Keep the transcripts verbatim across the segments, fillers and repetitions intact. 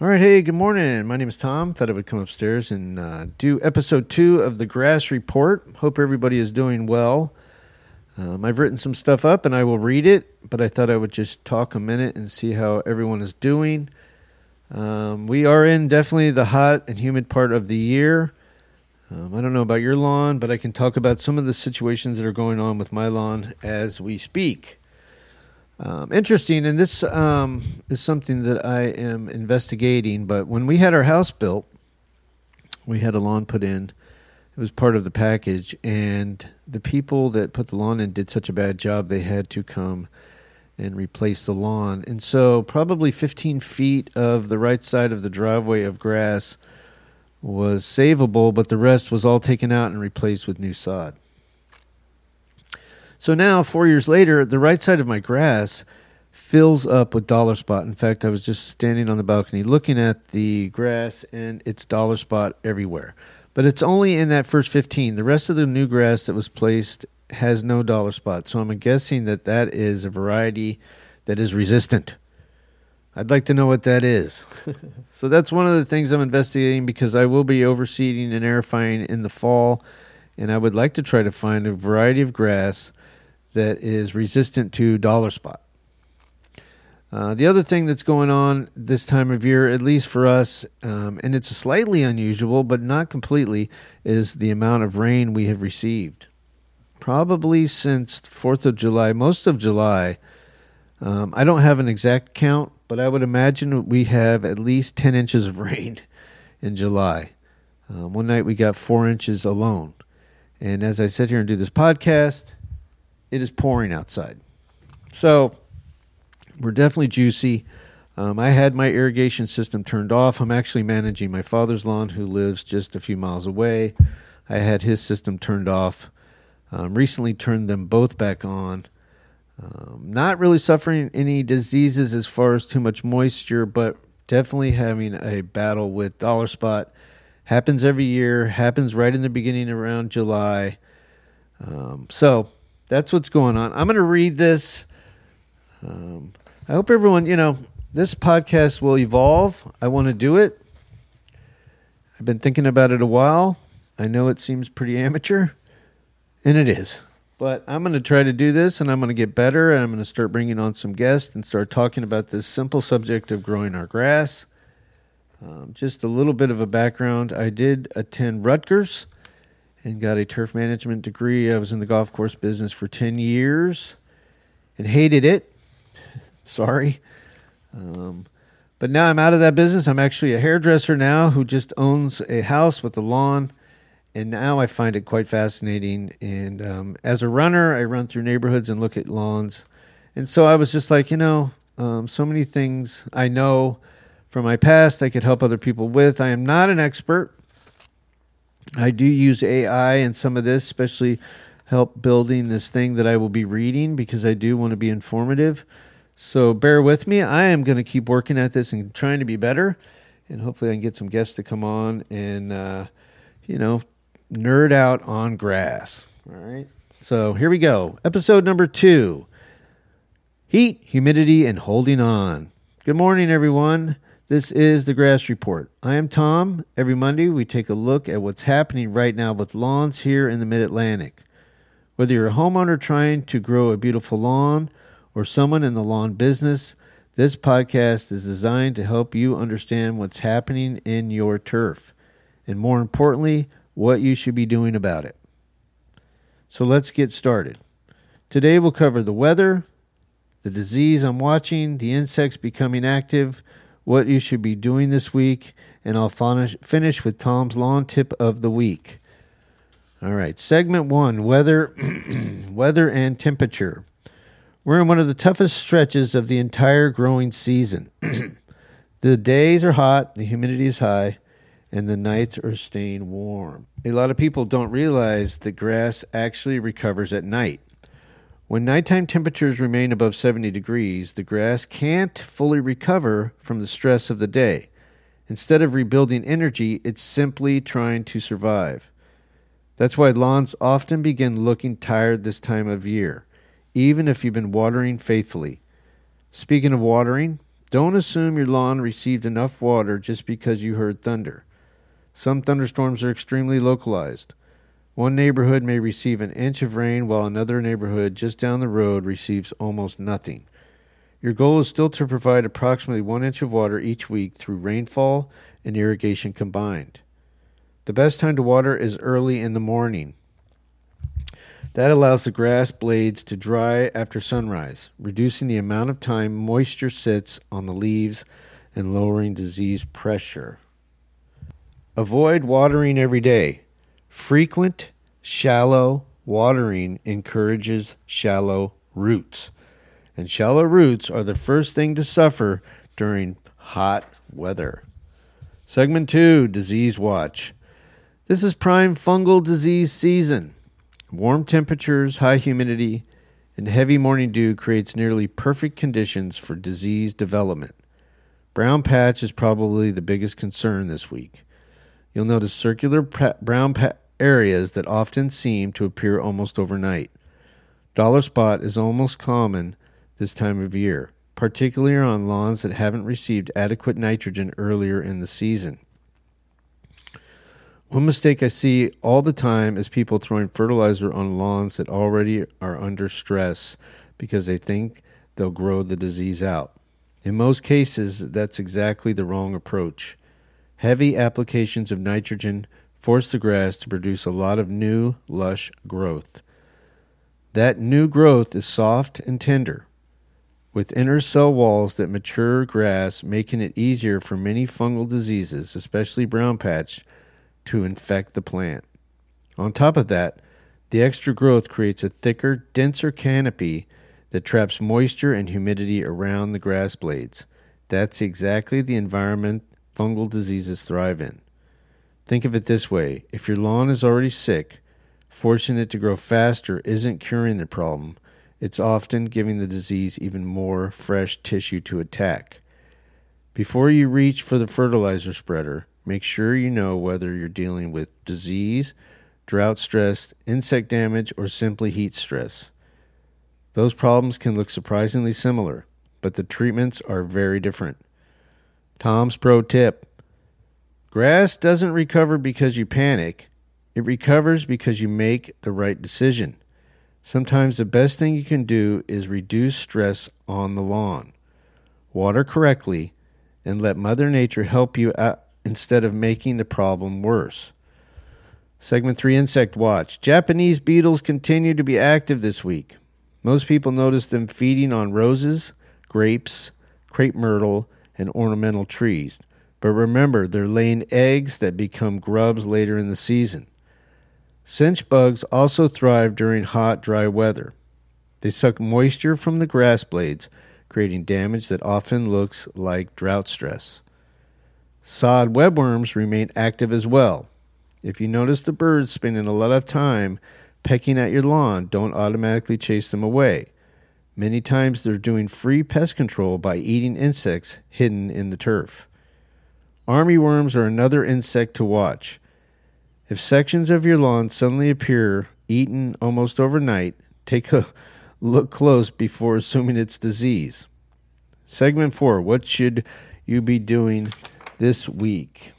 All right, hey, good morning. My name is Tom. Thought I would come upstairs and uh, do episode two of the Grass Report. Hope everybody is doing well. Um, I've written some stuff up and I will read it, but I thought I would just talk a minute and see how everyone is doing. Um, we are in definitely the hot and humid part of the year. Um, I don't know about your lawn, but I can talk about some of the situations that are going on with my lawn as we speak. Um, interesting, and this um, is something that I am investigating, but when we had our house built, we had a lawn put in. It was part of the package, and the people that put the lawn in did such a bad job, they had to come and replace the lawn. And so probably fifteen feet of the right side of the driveway of grass was savable, but the rest was all taken out and replaced with new sod. So now, four years later, the right side of my grass fills up with dollar spot. In fact, I was just standing on the balcony looking at the grass, and it's dollar spot everywhere. But it's only in that first fifteen. The rest of the new grass that was placed has no dollar spot. So I'm guessing that that is a variety that is resistant. I'd like to know what that is. So that's one of the things I'm investigating because I will be overseeding and aerifying in the fall, and I would like to try to find a variety of grass that is resistant to dollar spot. Uh, the other thing that's going on this time of year, at least for us, um, and it's slightly unusual, but not completely, is the amount of rain we have received. Probably since fourth of July, most of July. Um, I don't have an exact count, but I would imagine we have at least ten inches of rain in July. Uh, one night we got four inches alone. And as I sit here and do this podcast, it is pouring outside. So we're definitely juicy. Um, I had my irrigation system turned off. I'm actually managing my father's lawn, who lives just a few miles away. I had his system turned off. Um, recently turned them both back on. Um, not really suffering any diseases as far as too much moisture, but definitely having a battle with dollar spot. Happens every year. Happens right in the beginning around July. Um, so that's what's going on. I'm going to read this. Um, I hope everyone, you know, this podcast will evolve. I want to do it. I've been thinking about it a while. I know it seems pretty amateur, and it is. But I'm going to try to do this, and I'm going to get better, and I'm going to start bringing on some guests and start talking about this simple subject of growing our grass. Um, just a little bit of a background. I did attend Rutgers and got a turf management degree. I was in the golf course business for ten years and hated it. Sorry. Um, but now I'm out of that business. I'm actually a hairdresser now who just owns a house with a lawn, and now I find it quite fascinating. And um, as a runner, I run through neighborhoods and look at lawns. And so I was just like, you know, um, so many things I know from my past I could help other people with. I am not an expert. I do use A I in some of this, especially help building this thing that I will be reading because I do want to be informative. So bear with me. I am going to keep working at this and trying to be better. And hopefully I can get some guests to come on and, uh, you know, nerd out on grass. All right. So here we go. Episode number two. Heat, humidity, and holding on. Good morning, everyone. This is the Grass Report. I am Tom. Every Monday, we take a look at what's happening right now with lawns here in the Mid-Atlantic. Whether you're a homeowner trying to grow a beautiful lawn or someone in the lawn business, this podcast is designed to help you understand what's happening in your turf, and more importantly, what you should be doing about it. So let's get started. Today, we'll cover the weather, the disease I'm watching, the insects becoming active, what you should be doing this week, and I'll finish, finish with Tom's lawn tip of the week. All right, segment one, weather, weather and temperature. We're in one of the toughest stretches of the entire growing season. The days are hot, the humidity is high, and the nights are staying warm. A lot of people don't realize that grass actually recovers at night. When nighttime temperatures remain above seventy degrees, the grass can't fully recover from the stress of the day. Instead of rebuilding energy, it's simply trying to survive. That's why lawns often begin looking tired this time of year, even if you've been watering faithfully. Speaking of watering, Don't assume your lawn received enough water just because you heard thunder. Some thunderstorms are extremely localized. One neighborhood may receive an inch of rain while another neighborhood just down the road receives almost nothing. Your goal is still to provide approximately one inch of water each week through rainfall and irrigation combined. The best time to water is early in the morning. That allows the grass blades to dry after sunrise, reducing the amount of time moisture sits on the leaves and lowering disease pressure. Avoid watering every day. Frequent, shallow watering encourages shallow roots, and shallow roots are the first thing to suffer during hot weather. Segment two, Disease Watch. This is prime fungal disease season. Warm temperatures, high humidity, and heavy morning dew creates nearly perfect conditions for disease development. Brown patch is probably the biggest concern this week. You'll notice circular pa- brown pa- areas that often seem to appear almost overnight. Dollar spot is almost common this time of year, particularly on lawns that haven't received adequate nitrogen earlier in the season. One mistake I see all the time is people throwing fertilizer on lawns that already are under stress because they think they'll grow the disease out. In most cases, that's exactly the wrong approach. Heavy applications of nitrogen force the grass to produce a lot of new, lush growth. That new growth is soft and tender, with inner cell walls that mature grass, making it easier for many fungal diseases, especially brown patch, to infect the plant. On top of that, the extra growth creates a thicker, denser canopy that traps moisture and humidity around the grass blades. That's exactly the environment fungal diseases thrive in. Think of it this way: if your lawn is already sick, forcing it to grow faster isn't curing the problem. It's often giving the disease even more fresh tissue to attack. Before you reach for the fertilizer spreader, make sure you know whether you're dealing with disease, drought stress, insect damage, or simply heat stress. Those problems can look surprisingly similar, but the treatments are very different. Tom's pro tip: grass doesn't recover because you panic. It recovers because you make the right decision. Sometimes the best thing you can do is reduce stress on the lawn. Water correctly and let Mother Nature help you out instead of making the problem worse. Segment three, Insect Watch. Japanese beetles continue to be active this week. Most people notice them feeding on roses, grapes, crepe myrtle, and ornamental trees. But remember, they're laying eggs that become grubs later in the season. Cinch bugs also thrive during hot, dry weather. They suck moisture from the grass blades, creating damage that often looks like drought stress. Sod webworms remain active as well. If you notice the birds spending a lot of time pecking at your lawn, don't automatically chase them away. Many times they're doing free pest control by eating insects hidden in the turf. Armyworms are another insect to watch. If sections of your lawn suddenly appear eaten almost overnight, take a look close before assuming it's disease. Segment four, what should you be doing this week?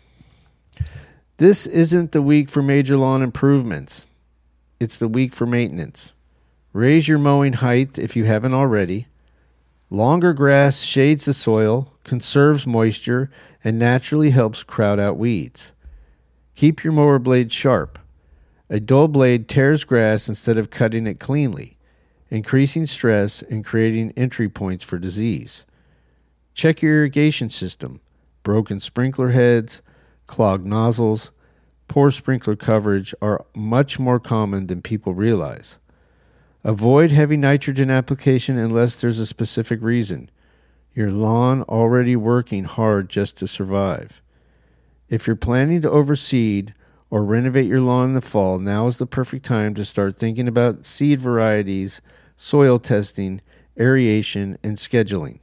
This isn't the week for major lawn improvements. It's the week for maintenance. Raise your mowing height if you haven't already. Longer grass shades the soil, conserves moisture, and naturally helps crowd out weeds. Keep your mower blade sharp. A dull blade tears grass instead of cutting it cleanly, increasing stress and creating entry points for disease. Check your irrigation system. Broken sprinkler heads, clogged nozzles, poor sprinkler coverage are much more common than people realize. Avoid heavy nitrogen application unless there's a specific reason. Your lawn already working hard just to survive. If you're planning to overseed or renovate your lawn in the fall, now is the perfect time to start thinking about seed varieties, soil testing, aeration, and scheduling.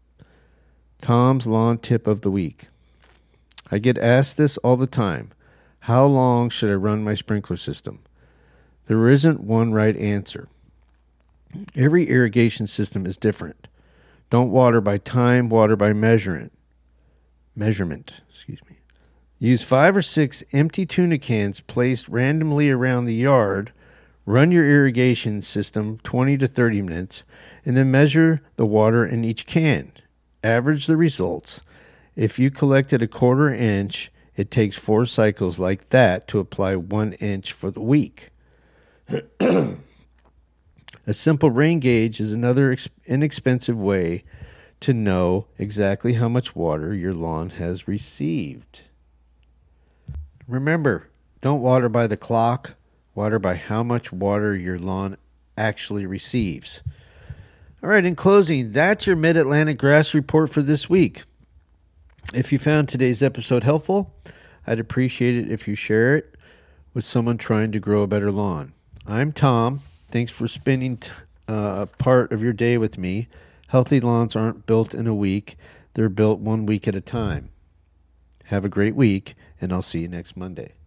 Tom's lawn tip of the week. I get asked this all the time. How long should I run my sprinkler system? There isn't one right answer. Every irrigation system is different. Don't water by time, water by measurement. Measurement, excuse me. Use five or six empty tuna cans placed randomly around the yard. Run your irrigation system twenty to thirty minutes, and then measure the water in each can. Average the results. If you collected a quarter inch, it takes four cycles like that to apply one inch for the week. A simple rain gauge is another ex- inexpensive way to know exactly how much water your lawn has received. Remember, don't water by the clock. Water by how much water your lawn actually receives. All right, in closing, that's your Mid-Atlantic Grass Report for this week. If you found today's episode helpful, I'd appreciate it if you share it with someone trying to grow a better lawn. I'm Tom. Thanks for spending t- uh, part of your day with me. Healthy lawns aren't built in a week. They're built one week at a time. Have a great week, and I'll see you next Monday.